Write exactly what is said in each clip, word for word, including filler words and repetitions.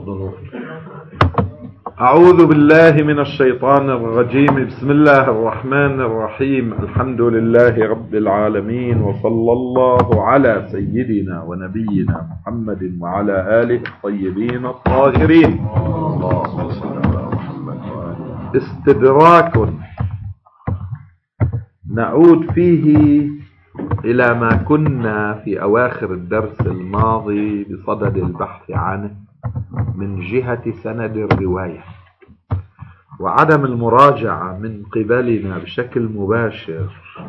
تحضنون. أعوذ بالله من الشيطان الرجيم. بسم الله الرحمن الرحيم. الحمد لله رب العالمين، وصلى الله على سيدنا ونبينا محمد وعلى آله الطيبين الطاهرين. اللهم صل على محمد وآله. استدراك نعود فيه إلى ما كنا في أواخر الدرس الماضي بصدد البحث عنه من جهة سند الرواية، وعدم المراجعة من قبلنا بشكل مباشر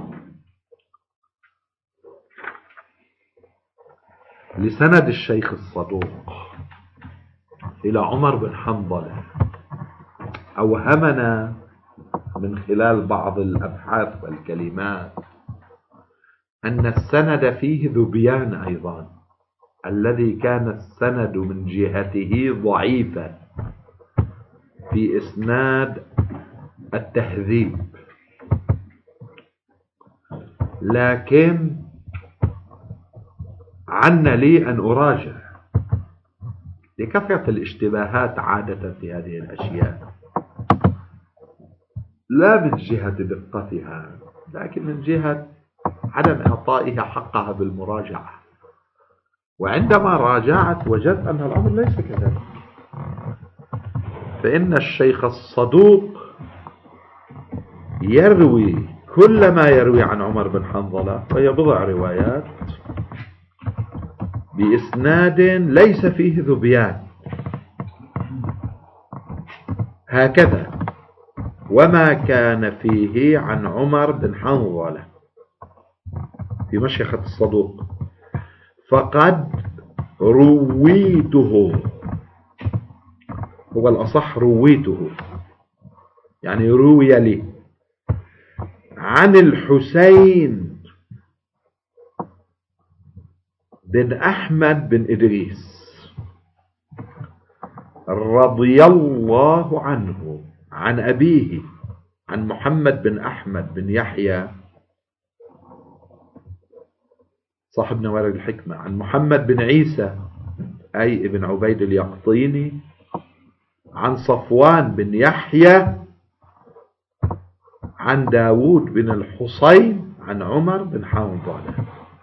لسند الشيخ الصدوق إلى عمر بن حنظلة أوهمنا من خلال بعض الأبحاث والكلمات أن السند فيه ذبيان أيضا، الذي كان السند من جهته ضعيفا في إسناد التهذيب، لكن عنا لي أن أراجع لكثرة الاشتباهات عادة في هذه الأشياء، لا من جهة دقتها لكن من جهة عدم إعطائها حقها بالمراجعة. وعندما راجعت وجدت أن الأمر ليس كذلك، فإن الشيخ الصدوق يروي كل ما يروي عن عمر بن حنظلة، وهي بضع روايات بإسناد ليس فيه ذبيان هكذا. وما كان فيه عن عمر بن حنظلة في مشيخة الصدوق فقد رويته، هو الأصح رويته، يعني روي لي عن الحسين بن أحمد بن إدريس رضي الله عنه عن أبيه عن محمد بن أحمد بن يحيى صاحب نوارد الحكمة عن محمد بن عيسى أي ابن عبيد اليقطيني عن صفوان بن يحيى عن داود بن الحصين عن عمر بن حنظلة.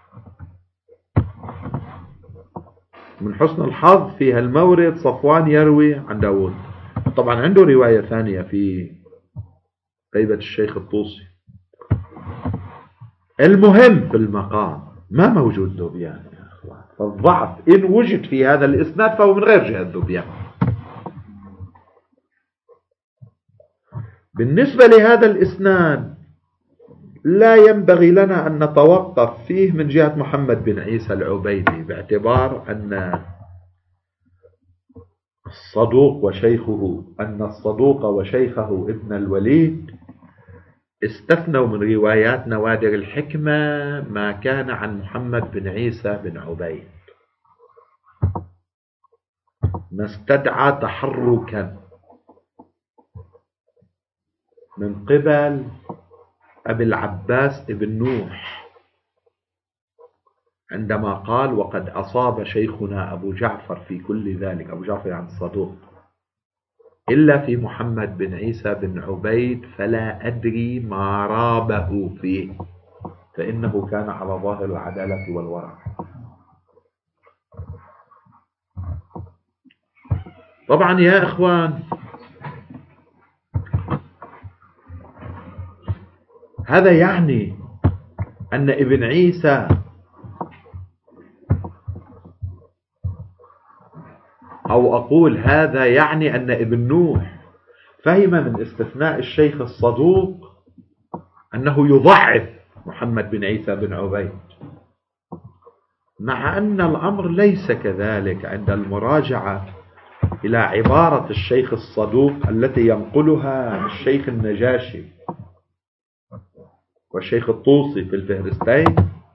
من حسن الحظ في هالمورد صفوان يروي عن داود، طبعا عنده رواية ثانية في غيبة الشيخ الطوسي. المهم في المقام ما موجود ذبيان يا أخوان، فالضعف إن وجد في هذا الإسناد فهو من غير جهة ذبيان. بالنسبة لهذا الإسناد لا ينبغي لنا أن نتوقف فيه من جهة محمد بن عيسى العبيدي، باعتبار أن الصدوق وشيخه أن الصدوق وشيخه ابن الوليد استثنوا من روايات نوادر الحكمة ما كان عن محمد بن عيسى بن عبيد، ما استدعى تحركا من قبل أبي العباس ابن نوح عندما قال وقد أصاب شيخنا أبو جعفر في كل ذلك، أبو جعفر عن الصدوق، إلا في محمد بن عيسى بن عبيد فلا أدري ما رابه فيه، فإنه كان على ظاهر العدالة والورع. طبعا يا إخوان هذا يعني أن ابن عيسى أو أقول هذا يعني أن ابن نوح فهم من استثناء الشيخ الصدوق أنه يضعف محمد بن عيسى بن عبيد، مع أن الأمر ليس كذلك عند المراجعة إلى عبارة الشيخ الصدوق التي ينقلها الشيخ النجاشي والشيخ الطوسي في الفهرستين.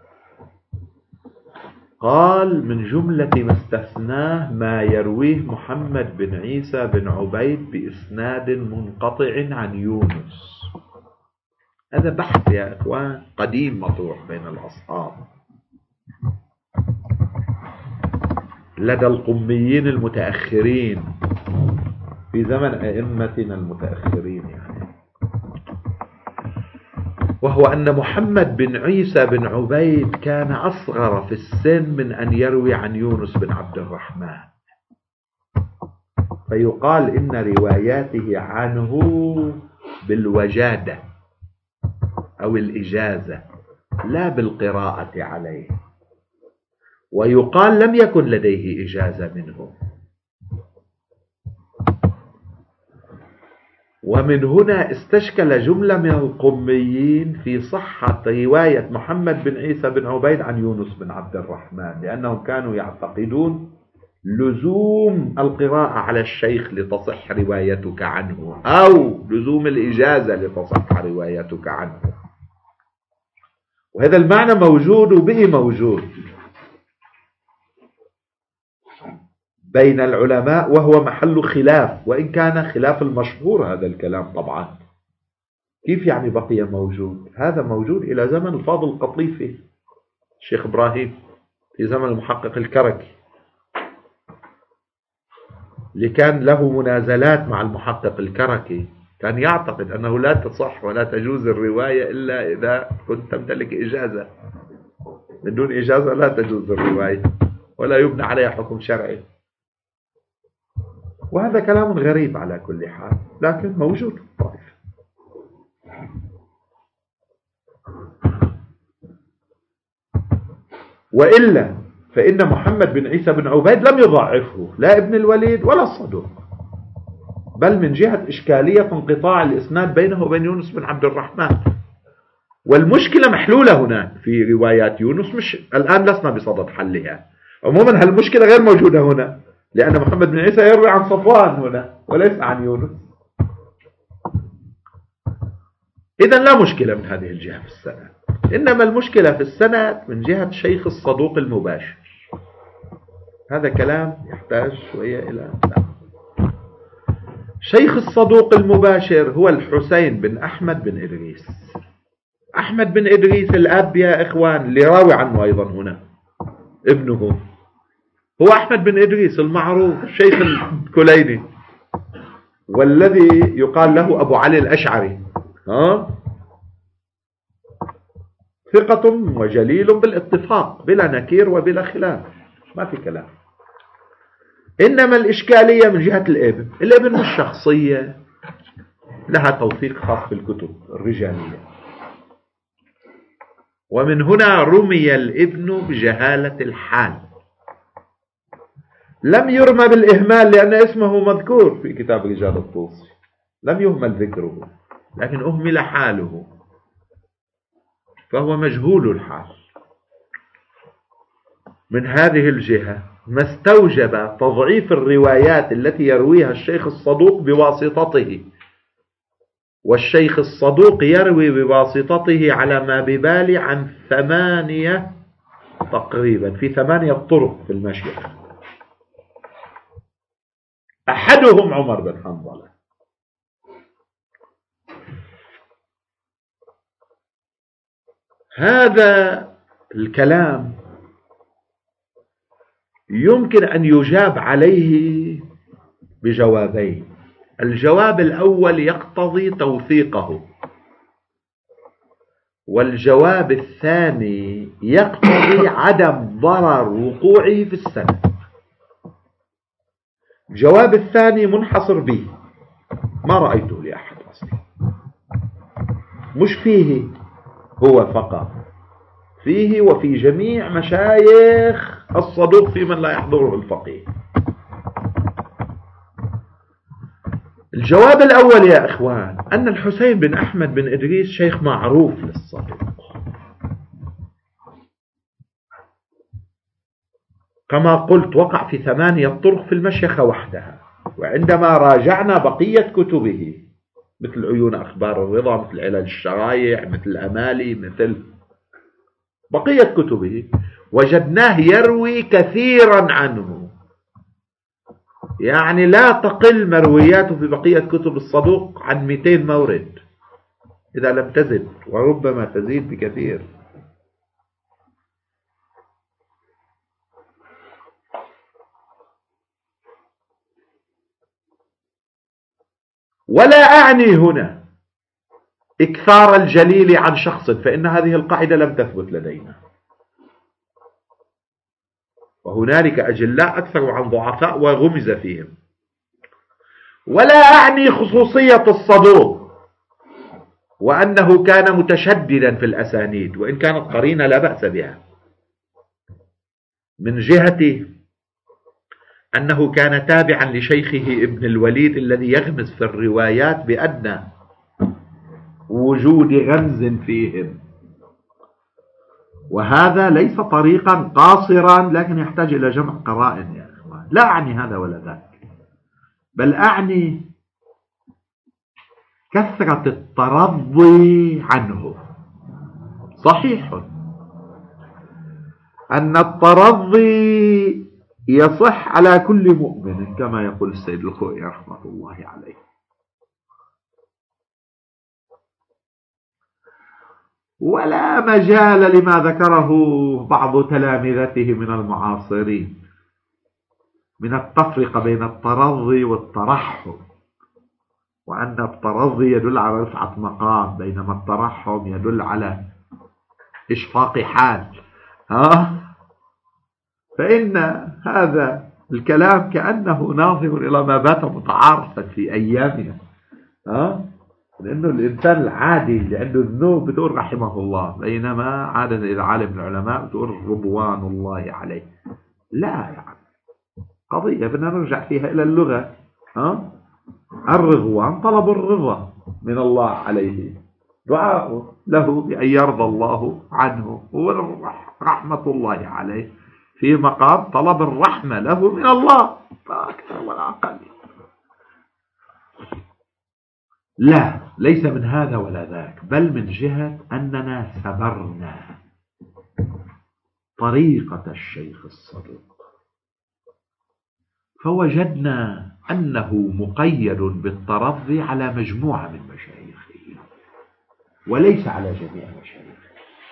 قال من جملة ما استثناه ما يرويه محمد بن عيسى بن عبيد بإسناد منقطع عن يونس. هذا بحث يا إخوان قديم مطروح بين الأصحاب. لدى القميين المتأخرين في زمن أئمتنا المتأخرين يعني، وهو أن محمد بن عيسى بن عبيد كان أصغر في السن من أن يروي عن يونس بن عبد الرحمن، فيقال إن رواياته عنه بالوجادة أو الإجازة لا بالقراءة عليه، ويقال لم يكن لديه إجازة منه. ومن هنا استشكل جملة من القميين في صحة رواية محمد بن عيسى بن عبيد عن يونس بن عبد الرحمن، لأنهم كانوا يعتقدون لزوم القراءة على الشيخ لتصح روايتك عنه، أو لزوم الإجازة لتصح روايتك عنه. وهذا المعنى موجود وبه موجود بين العلماء، وهو محل خلاف، وإن كان خلاف المشهور هذا الكلام طبعا. كيف يعني بقي موجود؟ هذا موجود إلى زمن الفاضل القطيفي الشيخ إبراهيم، في زمن المحقق الكركي، اللي كان له منازلات مع المحقق الكركي، كان يعتقد أنه لا تصح ولا تجوز الرواية إلا إذا كنت تمتلك إجازة، من دون إجازة لا تجوز الرواية ولا يبنى عليها حكم شرعي. وهذا كلام غريب على كل حال، لكن موجود طائف. وإلا فإن محمد بن عيسى بن عبيد لم يضعفه لا ابن الوليد ولا الصدوق، بل من جهة إشكالية انقطاع الإسناد بينه وبين يونس بن عبد الرحمن. والمشكلة محلولة هنا في روايات يونس، مش الآن لسنا بصدد حلها. عموما هالمشكلة غير موجودة هنا، لأن محمد بن عيسى يروي عن صفوان هنا وليس عن يونس. إذن لا مشكلة من هذه الجهة في السند، إنما المشكلة في السند من جهة شيخ الصدوق المباشر. هذا كلام يحتاج شوية إلى لا. شيخ الصدوق المباشر هو الحسين بن أحمد بن إدريس. أحمد بن إدريس الأب يا إخوان اللي راوي عنه أيضا هنا ابنه هو أحمد بن إدريس المعروف الشيخ الكليني، والذي يقال له أبو علي الأشعري، ها ثقة وجليل بالاتفاق بلا نكير وبلا خلاف، ما في كلام. إنما الإشكالية من جهة الابن. الابن مش شخصية لها توثيق خاص في الكتب الرجالية، ومن هنا رمي الابن بجهالة الحال. لم يرمى بالإهمال لأن اسمه مذكور في كتاب رجال الطوسي، لم يهمل ذكره، لكن أهمل حاله، فهو مجهول الحال. من هذه الجهة ما استوجب تضعيف الروايات التي يرويها الشيخ الصدوق بواسطته، والشيخ الصدوق يروي بواسطته على ما ببالي عن ثمانية تقريبا، في ثمانية طرق في المشيخ، أحدهم عمر بن حنظلة. هذا الكلام يمكن أن يجاب عليه بجوابين. الجواب الأول يقتضي توثيقه، والجواب الثاني يقتضي عدم ضرر وقوعه في السند. الجواب الثاني منحصر به، ما رأيته لأحد أصلا، مش فيه هو فقط، فيه وفي جميع مشايخ الصدوق في من لا يحضره الفقيه. الجواب الأول يا إخوان أن الحسين بن أحمد بن إدريس شيخ معروف للصدوق، كما قلت وقع في ثمانية طرق في المشيخة وحدها. وعندما راجعنا بقية كتبه مثل عيون أخبار الرضا، مثل علل الشرايع، مثل الأمالي، مثل بقية كتبه، وجدناه يروي كثيرا عنه، يعني لا تقل مروياته في بقية كتب الصدوق عن مئتين مورد إذا لم تزد، وربما تزيد بكثير. ولا أعني هنا إكثار الجليل عن شخص، فإن هذه القاعدة لم تثبت لدينا، وهنالك أجلاء أكثر عن ضعفاء وغمز فيهم. ولا أعني خصوصية الصدوق وأنه كان متشددا في الأسانيد، وإن كانت قرينة لا بأس بها، من جهة أنه كان تابعا لشيخه ابن الوليد الذي يغمز في الروايات بأدنى وجود غمز فيهم، وهذا ليس طريقا قاصرا لكن يحتاج إلى جمع قرائن يا إخوان. لا أعني هذا ولا ذاك، بل أعني كثرة الترضي عنه. صحيح أن الترضي يصح على كل مؤمن كما يقول السيد الخوئي رحمة الله عليه، ولا مجال لما ذكره بعض تلامذته من المعاصرين من التفرقة بين الترضي والترحم، وأن الترضي يدل على رفعة مقام بينما الترحم يدل على إشفاق حال. ها؟ فإن هذا الكلام كأنه ناظر إلى ما بات متعارفا في أيامنا. ها؟ لأنه الإنسان العادي اللي عنده ذنوب بتقول رحمه الله، بينما عادة إذا عالم العلماء بتقول رضوان الله عليه. لا يعني قضية بدنا نرجع فيها إلى اللغة. ها؟ الرضوان طلب الرضا من الله عليه، دعاء له بأن يرضى الله عنه، ورحمة الله عليه في مقام طلب الرحمة له من الله، لا أكثر ولا أقل. لا، ليس من هذا ولا ذاك، بل من جهة أننا سبرنا طريقة الشيخ الصدوق فوجدنا أنه مقيد بالترضي على مجموعة من مشايخه وليس على جميع مشايخه،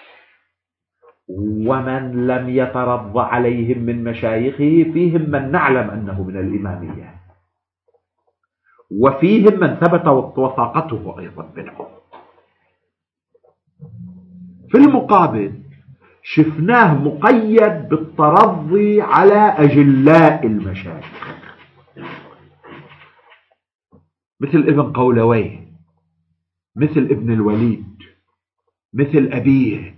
ومن لم يترضى عليهم من مشايخه فيهم من نعلم أنه من الإمامية، وفيهم من ثبت وثاقته أيضا منهم. في المقابل شفناه مقيد بالترضي على أجلاء المشايخ مثل ابن قولويه، مثل ابن الوليد، مثل أبيه،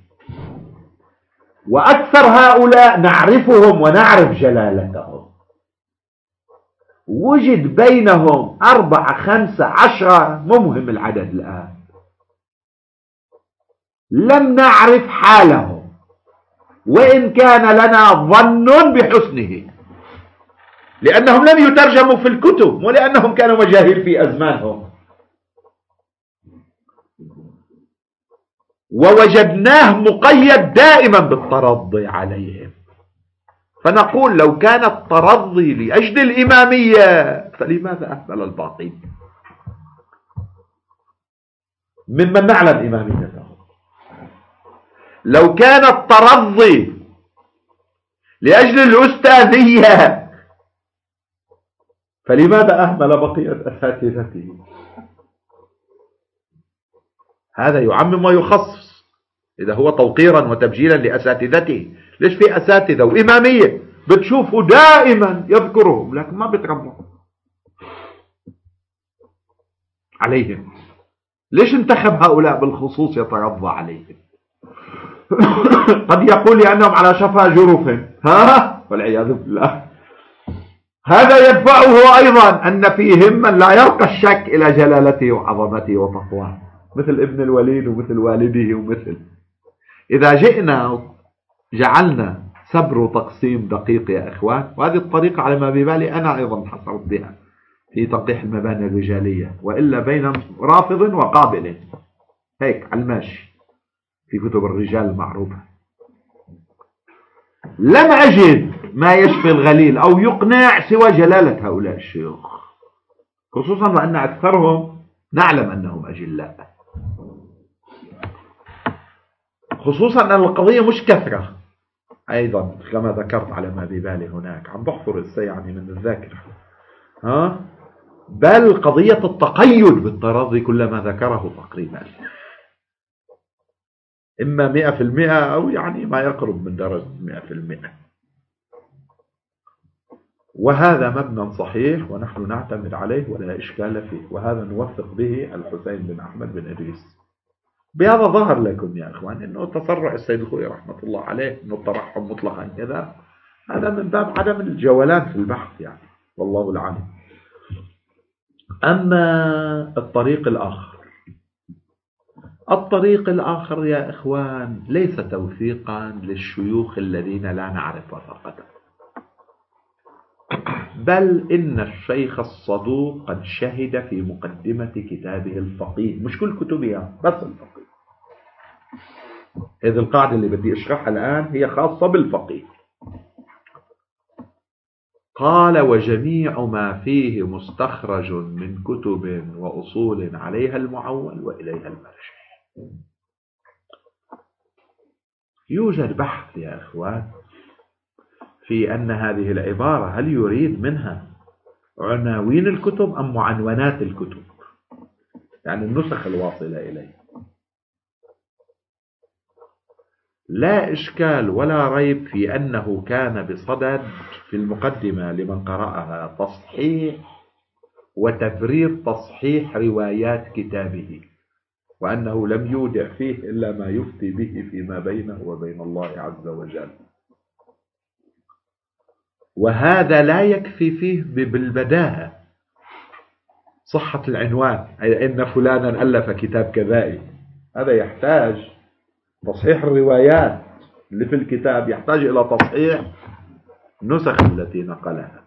وأكثر هؤلاء نعرفهم ونعرف جلالتهم. وجد بينهم أربعة خمسة عشرة ممهم العدد الآن لم نعرف حالهم، وإن كان لنا ظن بحسنه، لأنهم لم يترجموا في الكتب ولأنهم كانوا مجاهيل في أزمانهم، ووجدناه مقيد دائما بالترضي عليهم. فنقول لو كان الترضي لأجل الإمامية فلماذا أهمل الباقين ممن نعلم إماميته؟ لو كان الترضي لأجل الأستاذية فلماذا أهمل بقية أساتذته؟ هذا يعمم ويخصص إذا هو توقيرا وتبجيلا لأساتذته. ليش في أساتذة وإمامية بتشوفوا دائما يذكرهم لكن ما بيترضى عليهم؟ ليش انتخب هؤلاء بالخصوص يترضى عليهم؟ قد يقول لأنهم على شفا جرف، ها والعياذ بالله. هذا يدفعه أيضا أن فيهم من لا يرقى الشك إلى جلالته وعظمته وتقواه، مثل ابن الوليد ومثل والده ومثل. إذا جئنا جعلنا سبر وتقسيم دقيق يا إخوان، وهذه الطريقة على ما ببالي أنا أيضا حصلت بها في تنقيح المباني الرجالية، وإلا بين رافض وقابل هيك على الماشي في كتب الرجال المعروفة. لم أجد ما يشفي الغليل أو يقنع سوى جلالة هؤلاء الشيوخ، خصوصا وأن أكثرهم نعلم أنهم أجلاء، خصوصا أن القضية مش كثرة أيضا كما ذكرت على ما ببالي هناك. عم بحفر السي يعني من الذاكرة. ها بل قضية التقيد بالطرازي كلما ذكره تقريبا إما مئة في المئة أو يعني ما يقرب من درجة مئة في المئة. وهذا مبنى صحيح ونحن نعتمد عليه ولا إشكال فيه، وهذا نوثق به الحسين بن أحمد بن إدريس. بهذا ظهر لكم يا إخوان أنه تسرع السيد الخوئي رحمة الله عليه أنه الترحم مطلقا كذا، هذا من باب عدم الجولان في البحث يعني، والله العالم. أما الطريق الآخر، الطريق الآخر يا إخوان ليس توثيقا للشيوخ الذين لا نعرف وثاقتهم، بل إن الشيخ الصدوق قد شهد في مقدمة كتابه الفقيه، مش كل كتبها بس الفقيه. هذه القاعدة اللي بدي أشرحها الآن هي خاصة بالفقيه. قال: وجميع ما فيه مستخرج من كتب وأصول عليها المعول وإليها المرجع. يوجد بحث يا إخوان في أن هذه العبارة هل يريد منها عناوين الكتب أم معنونات الكتب، يعني النسخ الواصلة إليه. لا إشكال ولا ريب في أنه كان بصدد في المقدمة لمن قرأها تصحيح وتفرير تصحيح روايات كتابه، وأنه لم يودع فيه إلا ما يفتي به فيما بينه وبين الله عز وجل. وهذا لا يكفي فيه بالبداهة صحة العنوان، أي إن فلانا ألف كتاب كذائي، هذا يحتاج تصحيح الروايات اللي في الكتاب، يحتاج إلى تصحيح النسخ التي نقلها.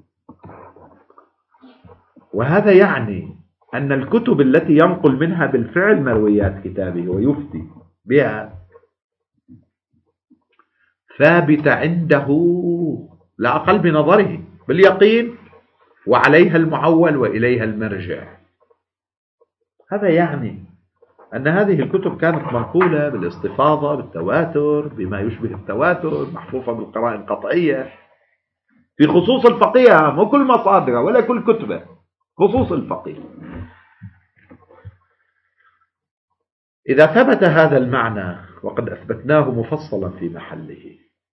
وهذا يعني أن الكتب التي ينقل منها بالفعل مرويات كتابه ويفتي بها ثابتة عنده لا أقل بنظره باليقين، وعليها المعول وإليها المرجع. هذا يعني أن هذه الكتب كانت منقولة بالاستفاضة بالتواتر بما يشبه التواتر، محفوفة بالقرائن القطعية في خصوص الفقيه، مو كل مصادره ولا كل كتبه، خصوص الفقيه. إذا ثبت هذا المعنى وقد أثبتناه مفصلا في محله،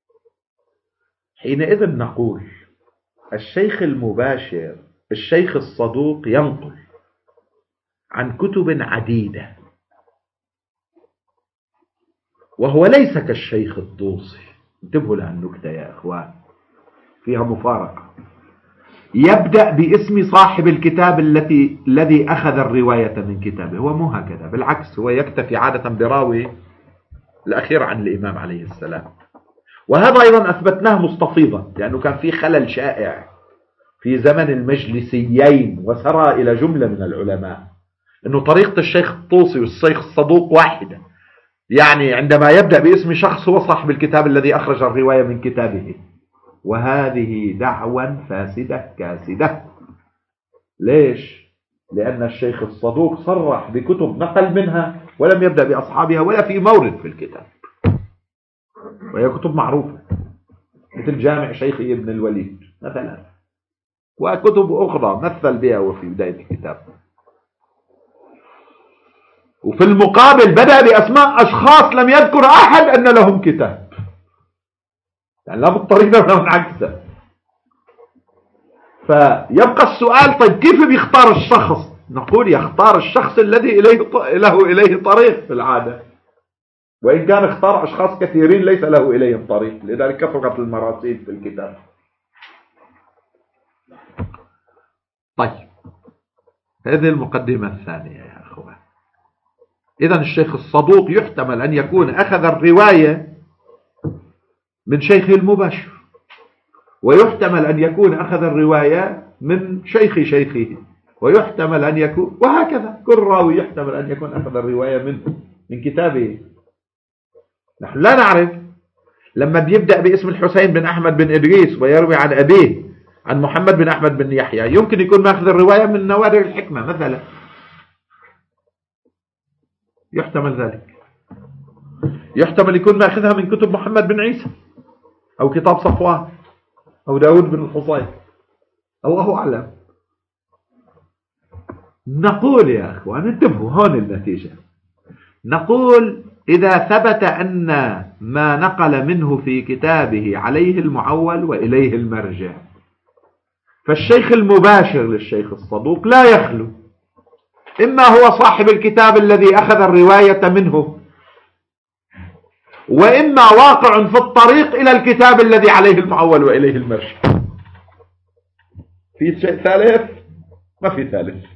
حينئذ نقول الشيخ المباشر الشيخ الصدوق ينقل عن كتب عديدة، وهو ليس كالشيخ الطوسي. انتبهوا لهالنكتة يا إخوان، فيها مفارقة. يبدأ باسم صاحب الكتاب التي الذي أخذ الرواية من كتابه، هو مو هكذا، بالعكس هو يكتفي عادة براوي الأخير عن الإمام عليه السلام. وهذا أيضا أثبتناه مستفيضا، لأنه كان في خلل شائع في زمن المجلسيين وسرى إلى جملة من العلماء أنه طريقة الشيخ الطوسي والشيخ الصدوق واحدة، يعني عندما يبدأ باسم شخص هو صاحب الكتاب الذي أخرج الرواية من كتابه، وهذه دعوى فاسدة كاسدة. ليش؟ لأن الشيخ الصدوق صرح بكتب نقل منها ولم يبدأ بأصحابها ولا في مورد في الكتاب، وهي كتب معروفة مثل جامع شيخي ابن الوليد مثلا، وكتب أخرى مثل بها وفي بداية الكتاب. وفي المقابل بدأ بأسماء أشخاص لم يذكر أحد أن لهم كتاب، يعني لا بالطريقة ولا بالعكس. فيبقى السؤال، طيب كيف بيختار الشخص؟ نقول يختار الشخص الذي إليه له إليه طريق في العادة، وإن كان اختار أشخاص كثيرين ليس له إليهم طريق، لذلك كثرت المراسيل في الكتاب. طيب، هذه المقدمة الثانية يا أخوان. إذن الشيخ الصدوق يحتمل أن يكون أخذ الرواية من شيخه المباشر، ويحتمل أن يكون أخذ الرواية من شيخ شيخه، ويحتمل أن يكون، وهكذا كل راوي يحتمل أن يكون أخذ الرواية منه من كتابه. نحن لا نعرف، لما بيبدأ باسم الحسين بن أحمد بن إدريس ويروي عن أبيه عن محمد بن أحمد بن يحيى، يمكن يكون ماخذ الرواية من نوادر الحكمة مثلا، يحتمل ذلك. يحتمل يكون ماخذها من كتب محمد بن عيسى أو كتاب صفوان أو داود بن الحصين، الله أعلم. نقول يا أخوان انتبهوا هون النتيجة، نقول إذا ثبت أن ما نقل منه في كتابه عليه المعول وإليه المرجع، فالشيخ المباشر للشيخ الصدوق لا يخلو، إما هو صاحب الكتاب الذي أخذ الرواية منه، وإما واقع في الطريق إلى الكتاب الذي عليه المعول وإليه المرجع. في شيء ثالث؟ ما في ثالث.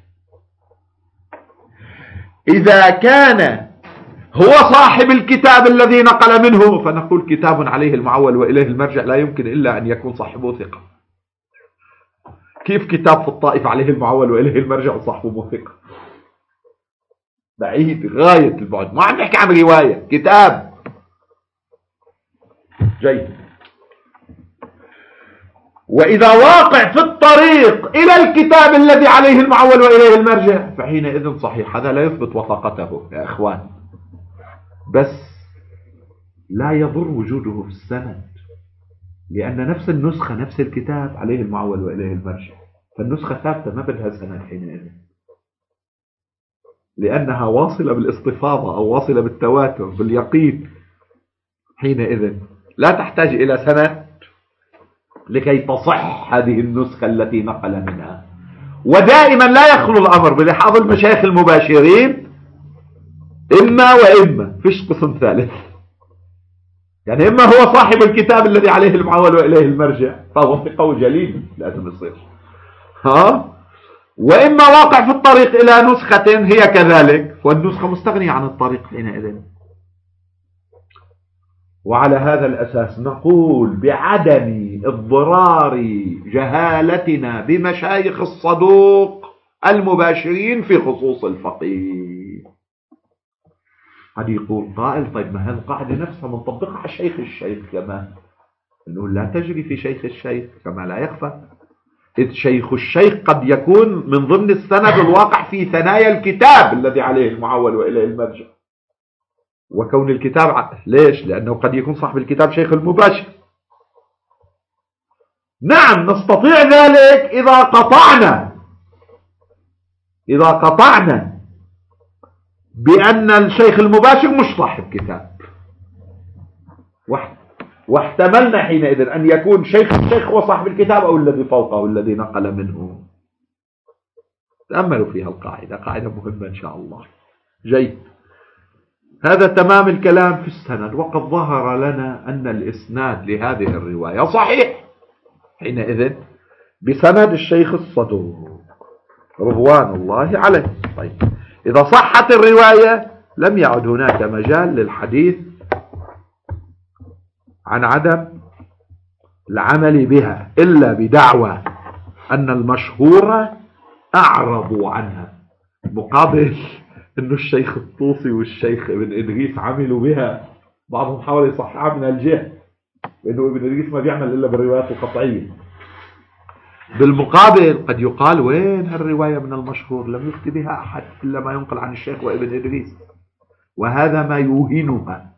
إذا كان هو صاحب الكتاب الذي نقل منه فنقول كتاب عليه المعول وإليه المرجع لا يمكن إلا أن يكون صاحبه ثقة. كيف كتاب في الطائف عليه المعول وإليه المرجع وصاحبه ثقة؟ بعيد غاية البعد، ما عم نحكي عن رواية، كتاب. جيد. وإذا واقع في الطريق إلى الكتاب الذي عليه المعول وإليه المرجع فحينئذ صحيح، هذا لا يثبت وثاقته يا إخوان، بس لا يضر وجوده في السند، لأن نفس النسخة نفس الكتاب عليه المعول وإليه المرجع، فالنسخة ثابتة ما بدها سند حينئذ، لأنها واصلة بالاستفاضة أو واصلة بالتواتر باليقين، حينئذ لا تحتاج إلى سند لكي تصح هذه النسخة التي نقل منها. ودائما لا يخلو الأمر بلحاظ المشايخ المباشرين إما وإما، فيش قسم ثالث، يعني إما هو صاحب الكتاب الذي عليه المعول وإليه المرجع فهو ثقة جليل لازم يصير، ها، وإما واقع في الطريق إلى نسخة هي كذلك، والنسخة مستغنية عن الطريق حينئذ. وعلى هذا الأساس نقول بعدم اضرار جهالتنا بمشايخ الصدوق المباشرين في خصوص الفقيه. قد يقول قائل طيب ما هذه القاعدة نفسها منطبقة على شيخ الشيخ كمان، نقول لا تجري في شيخ الشيخ كما لا يخفى، إذ شيخ الشيخ قد يكون من ضمن السند الواقع في ثنايا الكتاب الذي عليه المعول وإليه المرجع، وكون الكتاب ليش؟ لأنه قد يكون صاحب الكتاب شيخ المباشر. نعم نستطيع ذلك إذا قطعنا إذا قطعنا بأن الشيخ المباشر مش صاحب كتاب، واحتملنا حينئذ أن يكون شيخ الشيخ هو صاحب الكتاب أو الذي فوقه الذي نقل منه. تأملوا فيها القاعدة، قاعدة مهمة إن شاء الله. جيد. هذا تمام الكلام في السند، وقد ظهر لنا أن الإسناد لهذه الرواية صحيح حينئذ بسند الشيخ الصدوق رضوان الله عليه. طيب إذا صحت الرواية لم يعد هناك مجال للحديث عن عدم العمل بها إلا بدعوى أن المشهورة أعرضوا عنها، مقابل أنه الشيخ الطوسي والشيخ ابن إدريس عملوا بها، بعضهم حاول يصححها من الجهة لأنه ابن إدريس ما بيعمل إلا بالروايات القطعية. بالمقابل قد يقال وين هالرواية من المشهور لم يفتي بها أحد إلا ما ينقل عن الشيخ وابن إدريس، وهذا ما يوهنها.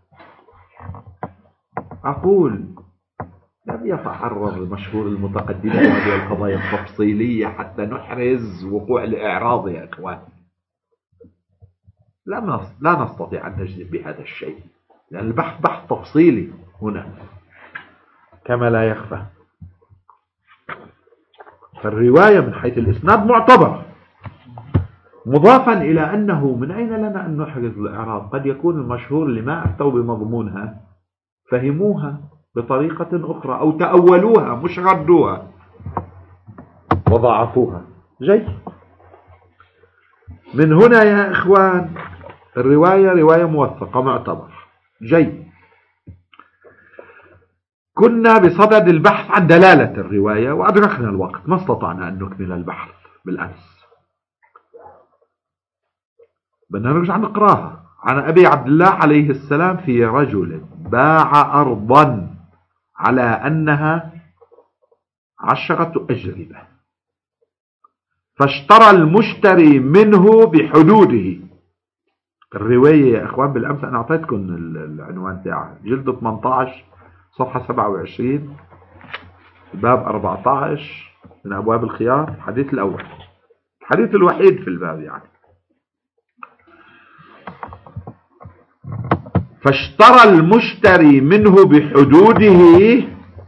أقول لم يتعرض المشهور المتقدمين هذه القضايا التفصيلية حتى نحرز وقوع الإعراض يا إخوان. لا لا نستطيع أن نجزم بهذا الشيء، لأن البحث بحث تفصيلي هنا كما لا يخفى. فالرواية من حيث الإسناد معتبر، مضافا إلى أنه من أين لنا أن نحرز الإعراض؟ قد يكون المشهور لما أتوا بمضمونها فهموها بطريقة أخرى أو تأولوها مش ردوها وضعفوها. جيد. من هنا يا إخوان الرواية رواية موثقة معتبر. جيد. كنا بصدد البحث عن دلالة الرواية وأدركنا الوقت، ما استطعنا أن نكمل البحث بالأمس، بدنا نرجع نقراها. عن أبي عبد الله عليه السلام في رجل باع أرضا على أنها عشرة أجربة فاشترى المشتري منه بحدوده. الرواية يا أخوان بالأمس أنا أعطيتكم العنوان تاعها، جلد ثمانية عشر صفحة سبعة وعشرين باب أربعة عشر من أبواب الخيار، الحديث الأول. الحديث الوحيد في الباب يعني. فاشترى المشتري منه بحدوده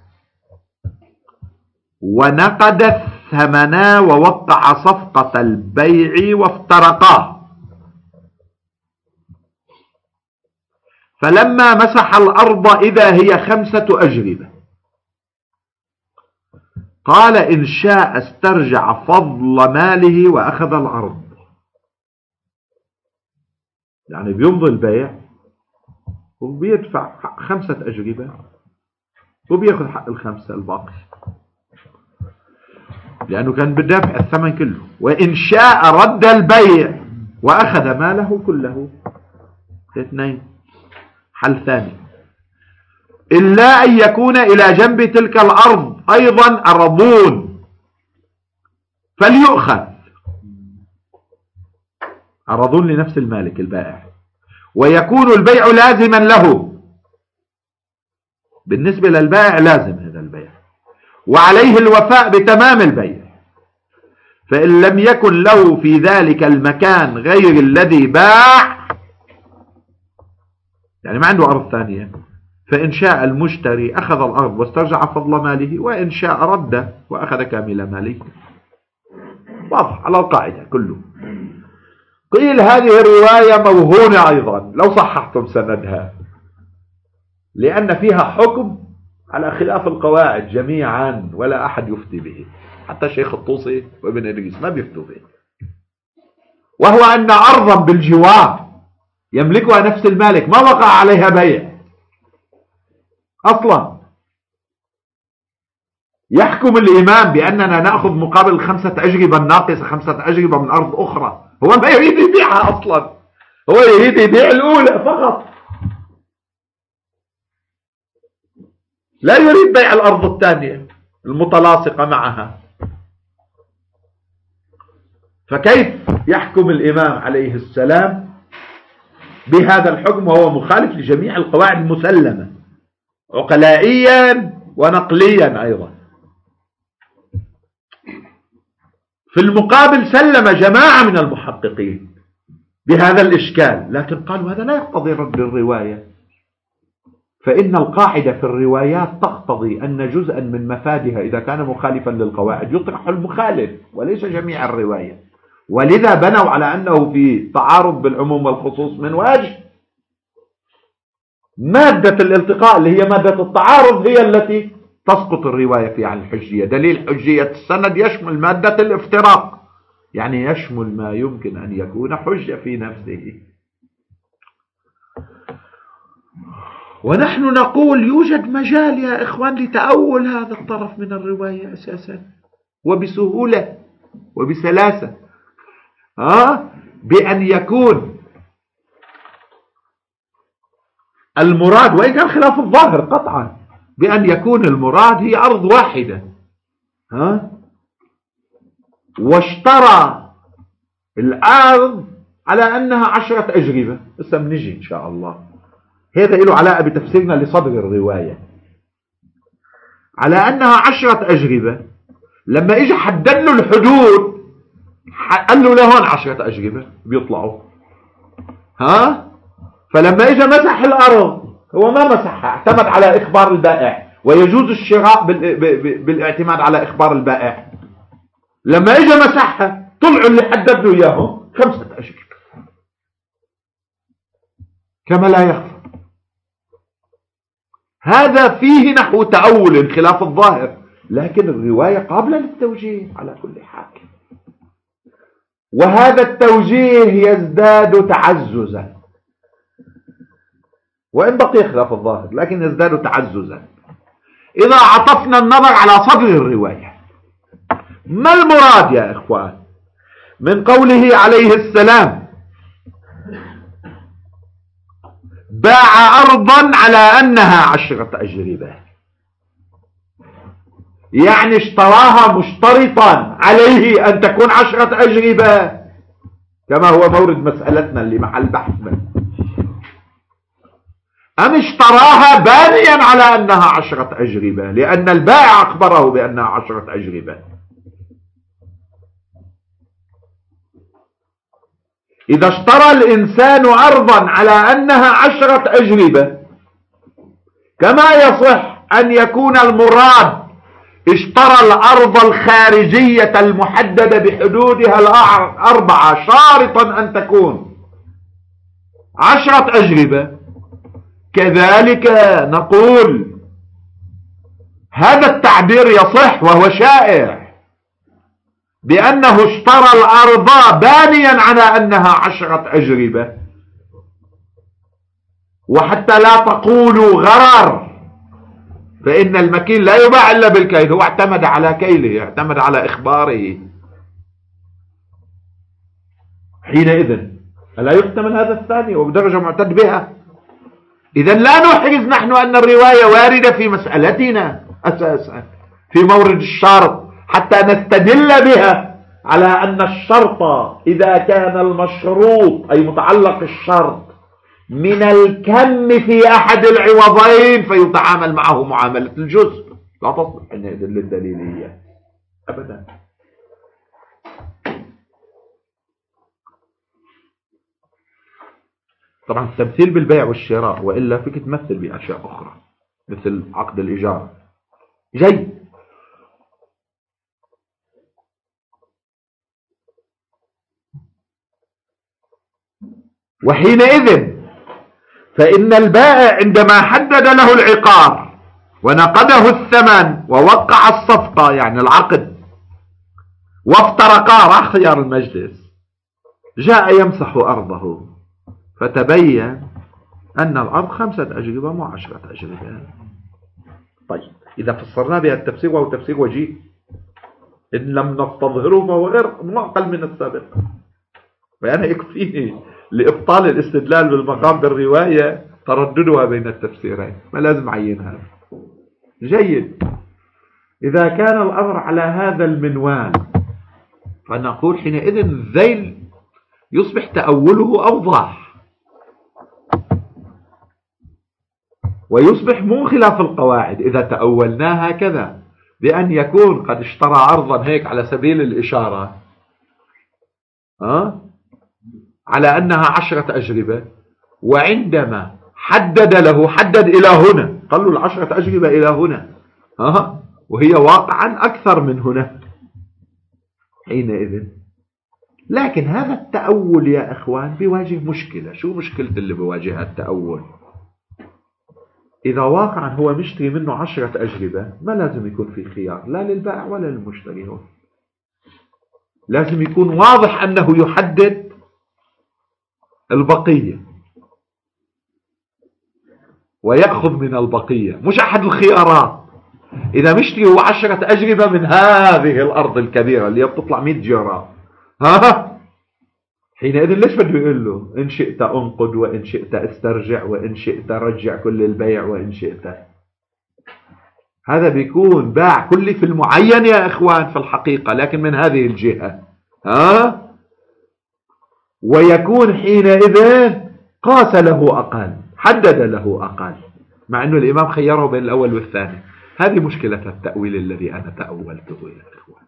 ونقد الثمن ووقع صفقة البيع وافترقا. فلما مسح الأرض إذا هي خمسة أجربة قال إن شاء استرجع فضل ماله وأخذ الأرض. يعني بيمضي البيع وبيدفع خمسة أجربة وبياخذ حق الخمسة الباقي لأنه كان بدافع الثمن كله. وإن شاء رد البيع وأخذ ماله كله. اثنين حل ثاني إلا أن يكون إلى جنب تلك الأرض أيضا أرضون فليؤخذ. أرضون لنفس المالك البائع ويكون البيع لازما له. بالنسبة للبائع لازم هذا البيع وعليه الوفاء بتمام البيع. فإن لم يكن له في ذلك المكان غير الذي باع يعني ما عنده أرض ثانية فإن شاء المشتري أخذ الأرض واسترجع فضل ماله وإن شاء رد وأخذ كامل ماله. واضح على القاعدة كله. قيل هذه الرواية موهونة أيضا لو صححتم سندها لأن فيها حكم على خلاف القواعد جميعا ولا أحد يفتي به حتى الشيخ الطوسي وابن إدريس ما بيفتوا به. وهو أن أرضا بالجوار يملكها نفس المالك ما وقع عليها بيع أصلا يحكم الإمام بأننا نأخذ مقابل خمسة أجربة الناقصة خمسة أجربة من أرض أخرى. هو ما يريد يبيعها أصلا هو يريد يبيع الأولى فقط لا يريد بيع الأرض الثانية المتلاصقة معها. فكيف يحكم الإمام عليه السلام بهذا الحكم وهو مخالف لجميع القواعد المسلمة عقلائيا ونقليا أيضا. في المقابل سلم جماعة من المحققين بهذا الإشكال لكن قالوا هذا لا يقتضي رد الرواية فإن القاعدة في الروايات تقتضي أن جزءا من مفادها إذا كان مخالفا للقواعد يطرح المخالف وليس جميع الرواية. ولذا بنوا على أنه في تعارض بالعموم والخصوص من وجه مادة الالتقاء اللي هي مادة التعارض هي التي تسقط الرواية في عن الحجية. دليل حجية السند يشمل مادة الافتراق يعني يشمل ما يمكن أن يكون حجة في نفسه. ونحن نقول يوجد مجال يا إخوان لتأول هذا الطرف من الرواية أساسا وبسهولة وبسلاسة ها بأن يكون المراد وإن كان خلاف الظاهر قطعا بأن يكون المراد هي أرض واحدة ها واشترى الأرض على أنها عشرة أجربة. لسه بنجي إن شاء الله هذا له علاقة بتفسيرنا لصدر الرواية على أنها عشرة أجربة. لما إجا حدد له الحدود قال له لهون عشرة أجربة بيطلعوا ها. فلما إجا مسح الأرض هو ما مسحها اعتمد على إخبار البائع ويجوز الشراء بالاعتماد على إخبار البائع. لما إجا مسحها طلعوا اللي حدد له إياهم خمسة أجربة كما لا يخفى. هذا فيه نحو تأول خلاف الظاهر لكن الرواية قابلة للتوجيه على كل حال. وهذا التوجيه يزداد تعززا وإن بقي خلاف الظاهر لكن يزداد تعززا إذا عطفنا النظر على صدر الرواية. ما المراد يا إخوان من قوله عليه السلام باع أرضا على أنها عشرة أجربة؟ يعني اشتراها مشترطا عليه أن تكون عشرة أجربة كما هو مورد مسألتنا اللي محل بحثنا أم اشتراها بانيا على أنها عشرة أجربة لأن البائع أخبره بأنها عشرة أجربة؟ إذا اشترى الإنسان أرضا على أنها عشرة أجربة، كما يصح أن يكون المراد اشترى الأرض الخارجية المحددة بحدودها الأربعة شارطا أن تكون عشرة أجربة، كذلك نقول هذا التعبير يصح وهو شائع بأنه اشترى الأرض بانيا على أنها عشرة أجربة. وحتى لا تقولوا غرر، فإن المكيل لا يباع إلا بالكيل، هو اعتمد على كيله، اعتمد على إخباره. حينئذ ألا يحتمل هذا الثاني وبدرجة معتد بها؟ إذا لا نحرز نحن أن الرواية واردة في مسألتنا أساسا في مورد الشرط حتى نستدل بها على أن الشرط إذا كان المشروط أي متعلق الشرط من الكم في أحد العوضين فيتعامل معه معاملة الجزء، لا تصلح حينئذ للدليلية أبدا. طبعا التمثيل بالبيع والشراء، وإلا فيك تمثل بأشياء أخرى مثل عقد الإيجار. جيد. وحينئذ فإن البائع عندما حدد له العقار ونقده الثمن ووقع الصفقة يعني العقد وافترقا راح خيار المجلس، جاء يمسح أرضه فتبين أن الأرض خمسة أجربة مو عشرة أجربة. طيب إذا فسرنا بها التفسير وهو تفسير وجيه إن لم نستظهره فهو غير معقل من السابق، فأنا يكفيني لإبطال الاستدلال بالمقام بالرواية ترددها بين التفسيرين، ما لازم عينها. جيد. إذا كان الأمر على هذا المنوال فنقول حينئذ الذيل يصبح تأوله أوضح ويصبح مو خلاف القواعد إذا تأولناها كذا، بأن يكون قد اشترى أرضا هيك على سبيل الإشارة أه؟ على أنها عشرة أجربة، وعندما حدد له حدد إلى هنا، قال له العشرة أجربة إلى هنا أه؟ وهي واقعا أكثر من هنا حينئذ. لكن هذا التأول يا أخوان بيواجه مشكلة. شو مشكلة اللي بيواجهها التأول؟ إذا واقعا هو مشتري منه عشرة أجربة ما لازم يكون في خيار لا للبائع ولا للمشتري، هون لازم يكون واضح أنه يحدد البقية ويأخذ من البقية، مش أحد الخيارات. إذا مشتري هو عشرة أجربة من هذه الأرض الكبيرة اللي بتطلع مئة جرة، ها حينئذ ليش بده يقول له إن شئت أنقد وإن شئت استرجع وإن شئت رجع كل البيع وإن شئت؟ هذا بيكون باع كلي في المعين يا إخوان في الحقيقة، لكن من هذه الجهة ها، ويكون حينئذ قاس له أقل، حدد له أقل، مع أنه الإمام خيره بين الأول والثاني. هذه مشكلة التأويل الذي أنا تأولته يا إخوان.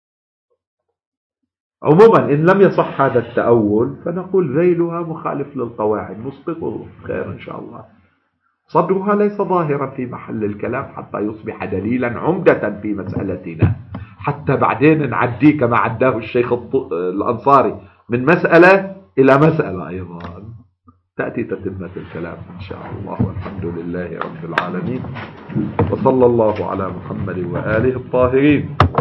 عموما إن لم يصح هذا التأول فنقول ذيلها مخالف للقواعد، نسقطه خير إن شاء الله. صدرها ليس ظاهرا في محل الكلام حتى يصبح دليلا عمدة في مسألتنا، حتى بعدين نعديه كما عداه الشيخ الأنصاري من مسألة إلى مسألة أيضا، تأتي تتمة الكلام إن شاء الله. والحمد لله رب العالمين، وصلى الله على محمد وآله الطاهرين.